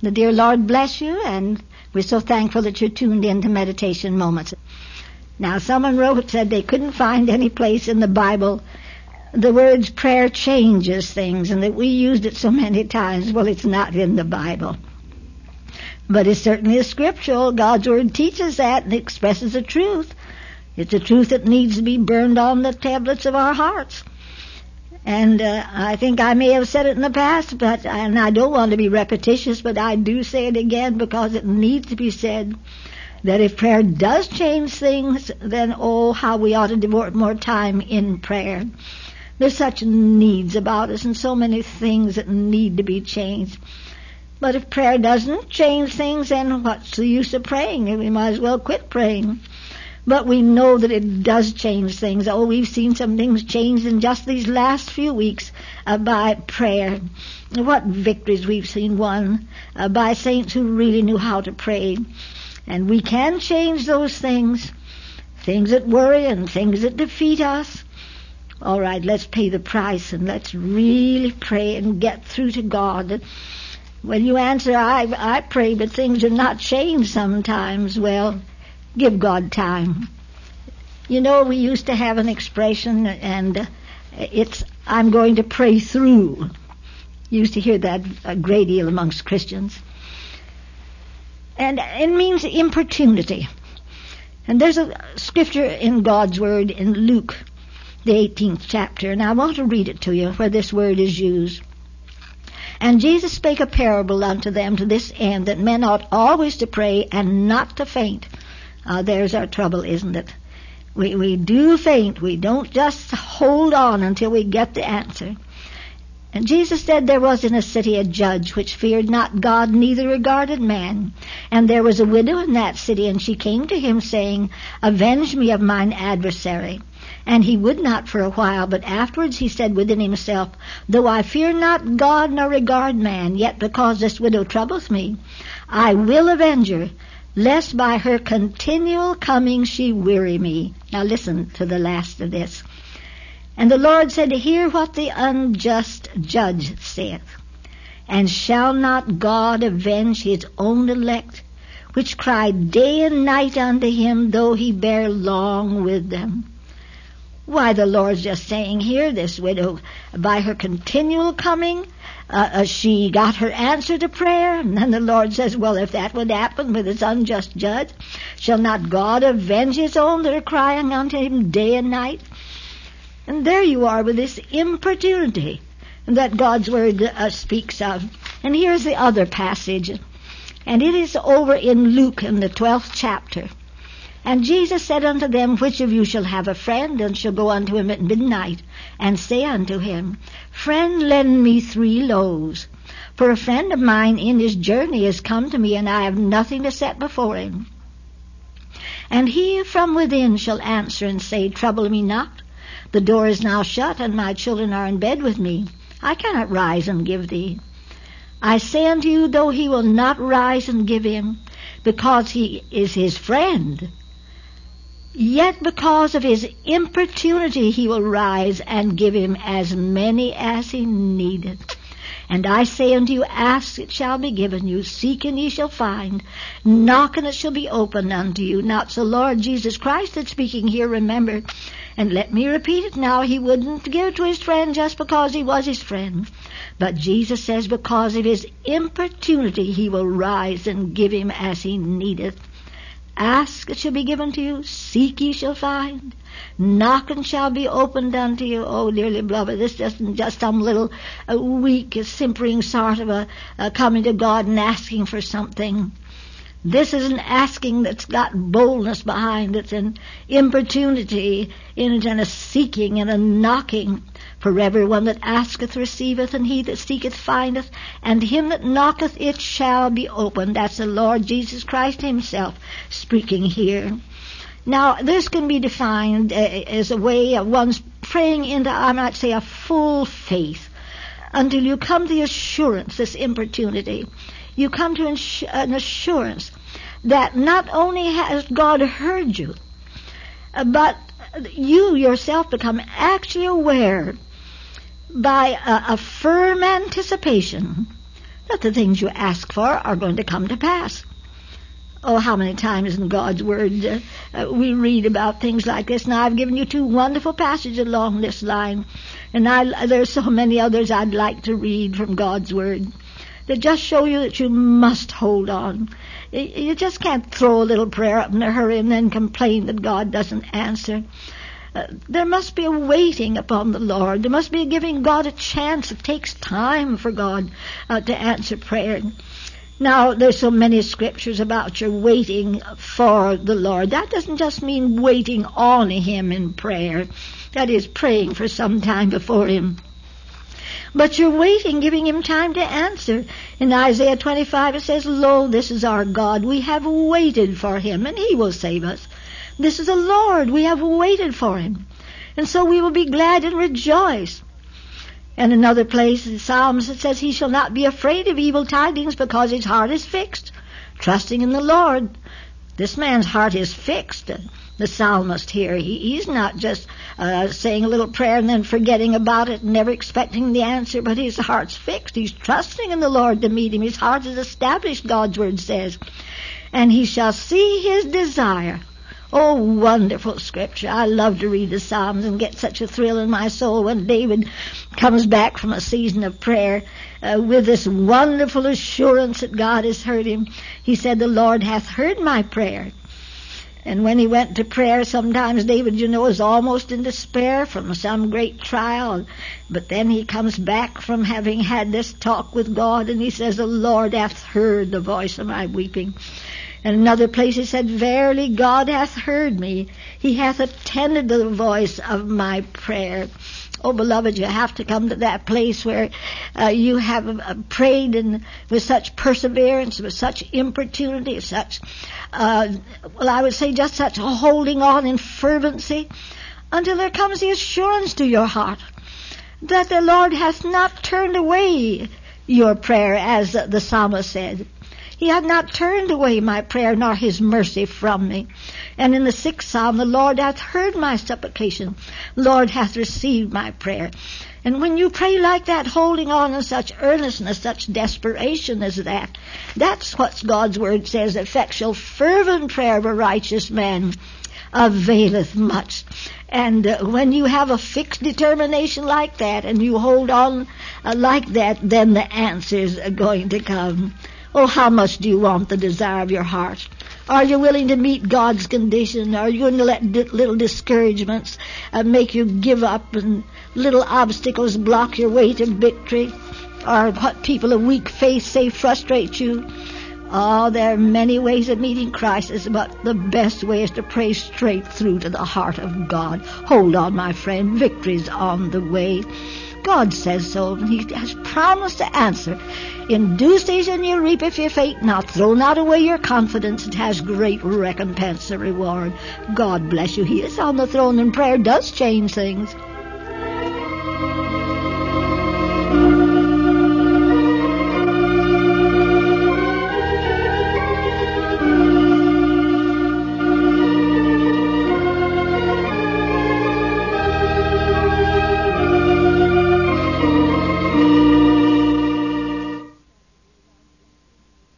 The dear Lord bless you, and we're so thankful that you're tuned in to Meditation Moments. Now, someone said they couldn't find any place in the Bible the words prayer changes things, and that we used it so many times. Well, it's not in the Bible. But it certainly is scriptural. God's Word teaches that and expresses the truth. It's a truth that needs to be burned on the tablets of our hearts. And I think I may have said it in the past, and I don't want to be repetitious, but I do say it again because it needs to be said, that if prayer does change things, then how we ought to devote more time in prayer. There's such needs about us and so many things that need to be changed. But if prayer doesn't change things, then what's the use of praying? We might as well quit praying. But we know that it does change things. We've seen some things changed in just these last few weeks by prayer. What victories we've seen won by saints who really knew how to pray. And we can change those things that worry and things that defeat us. All right, let's pay the price and let's really pray and get through to God. When you answer, I pray, but things are not changed sometimes, well, give God time. You know, we used to have an expression, and it's, I'm going to pray through. You used to hear that a great deal amongst Christians. And it means importunity. And there's a scripture in God's Word in Luke, the 18th chapter, and I want to read it to you where this word is used. And Jesus spake a parable unto them to this end, that men ought always to pray and not to faint. There's our trouble, isn't it? We do faint. We don't just hold on until we get the answer. And Jesus said, there was in a city a judge which feared not God, neither regarded man. And there was a widow in that city, and she came to him, saying, Avenge me of mine adversary. And he would not for a while, but afterwards he said within himself, Though I fear not God nor regard man, yet because this widow troubleth me, I will avenge her, lest by her continual coming she weary me. Now listen to the last of this. And the Lord said, Hear what the unjust judge saith. And shall not God avenge his own elect, which cry day and night unto him, though he bear long with them? Why, the Lord's just saying here, this widow, by her continual coming, she got her answer to prayer. And then the Lord says, well, if that would happen with his unjust judge, shall not God avenge his own that are crying unto him day and night? And there you are with this importunity that God's Word speaks of. And here's the other passage. And it is over in Luke in the 12th chapter. And Jesus said unto them, Which of you shall have a friend, and shall go unto him at midnight, and say unto him, Friend, lend me 3 loaves. For a friend of mine in his journey is come to me, and I have nothing to set before him. And he from within shall answer and say, Trouble me not. The door is now shut, and my children are in bed with me. I cannot rise and give thee. I say unto you, though he will not rise and give him, because he is his friend, yet because of his importunity he will rise and give him as many as he needeth. And I say unto you, ask, it shall be given you. Seek, and ye shall find. Knock, and it shall be opened unto you. Now it's the Lord Jesus Christ that's speaking here, remember. And let me repeat it now. He wouldn't give it to his friend just because he was his friend. But Jesus says because of his importunity he will rise and give him as he needeth. Ask, it shall be given to you. Seek, ye shall find. Knock, and shall be opened unto you. Oh, dearly beloved, this isn't just some little weak, simpering sort of a coming to God and asking for something. This is an asking that's got boldness behind it, and importunity in it, and a seeking and a knocking. For everyone that asketh receiveth, and he that seeketh findeth, and him that knocketh it shall be opened. That's the Lord Jesus Christ himself speaking here. Now, this can be defined as a way of one's praying into, I might say, a full faith, until you come to the assurance, this importunity. You come to an assurance that not only has God heard you, but you yourself become actually aware by a firm anticipation that the things you ask for are going to come to pass. Oh, how many times in God's Word we read about things like this. Now, I've given you 2 wonderful passages along this line, and there's so many others I'd like to read from God's Word that just show you that you must hold on. You just can't throw a little prayer up in a hurry and then complain that God doesn't answer. There must be a waiting upon the Lord. There must be a giving God a chance. It takes time for God to answer prayer. Now, there's so many scriptures about your waiting for the Lord. That doesn't just mean waiting on Him in prayer. That is, praying for some time before Him. But you're waiting, giving Him time to answer. In Isaiah 25 it says, "Lo, this is our God. We have waited for Him, and He will save us. This is the Lord. We have waited for Him. And so we will be glad and rejoice." And another place in Psalms it says, "He shall not be afraid of evil tidings because his heart is fixed, trusting in the Lord." This man's heart is fixed. The psalmist here, he's not just saying a little prayer and then forgetting about it and never expecting the answer, but his heart's fixed. He's trusting in the Lord to meet him. His heart is established, God's Word says. "And he shall see his desire." Oh, wonderful scripture. I love to read the Psalms and get such a thrill in my soul when David comes back from a season of prayer with this wonderful assurance that God has heard him. He said, "The Lord hath heard my prayer." And when he went to prayer, sometimes David, is almost in despair from some great trial. But then he comes back from having had this talk with God, and he says, "The Lord hath heard the voice of my weeping." In another place he said, "Verily God hath heard me. He hath attended to the voice of my prayer." Oh, beloved, you have to come to that place where you have prayed with such perseverance, with such importunity, such, I would say just such a holding on in fervency, until there comes the assurance to your heart that the Lord hath not turned away your prayer, as the psalmist said. He had not turned away my prayer, nor his mercy from me. And in the 6th Psalm, "The Lord hath heard my supplication. The Lord hath received my prayer." And when you pray like that, holding on in such earnestness, such desperation as that, that's what God's Word says, "Effectual fervent prayer of a righteous man availeth much." And when you have a fixed determination like that, and you hold on like that, then the answer's going to come. Oh, how much do you want the desire of your heart? Are you willing to meet God's condition? Are you going to let little discouragements make you give up, and little obstacles block your way to victory? Or what people of weak faith say frustrate you? Oh, there are many ways of meeting crisis, but the best way is to pray straight through to the heart of God. Hold on, my friend. Victory's on the way. God says so, and He has promised to answer. "In due season you reap if you faint not. Throw not away your confidence. It has great recompense and reward." God bless you. He is on the throne, and prayer does change things.